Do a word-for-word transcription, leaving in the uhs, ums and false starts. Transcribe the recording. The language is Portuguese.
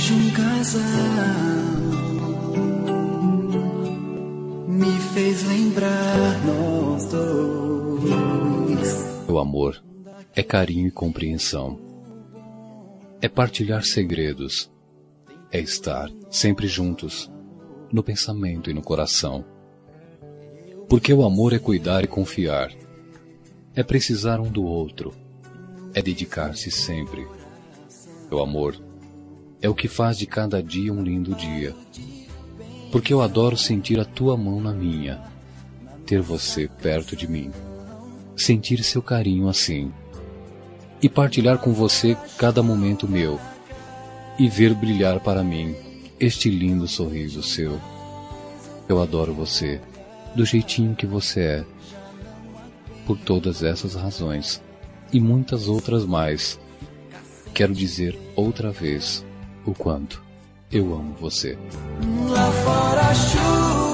de um casal me fez lembrar nós dois. O amor é carinho e compreensão. É partilhar segredos. É estar sempre juntos, no pensamento e no coração. Porque o amor é cuidar e confiar. É precisar um do outro. É dedicar-se sempre. O amor é o que faz de cada dia um lindo dia. Porque eu adoro sentir a tua mão na minha, ter você perto de mim, sentir seu carinho assim, e partilhar com você cada momento meu, e ver brilhar para mim este lindo sorriso seu. Eu adoro você, do jeitinho que você é. Por todas essas razões, e muitas outras mais, quero dizer outra vez o quanto eu amo você. Lá fora a chuva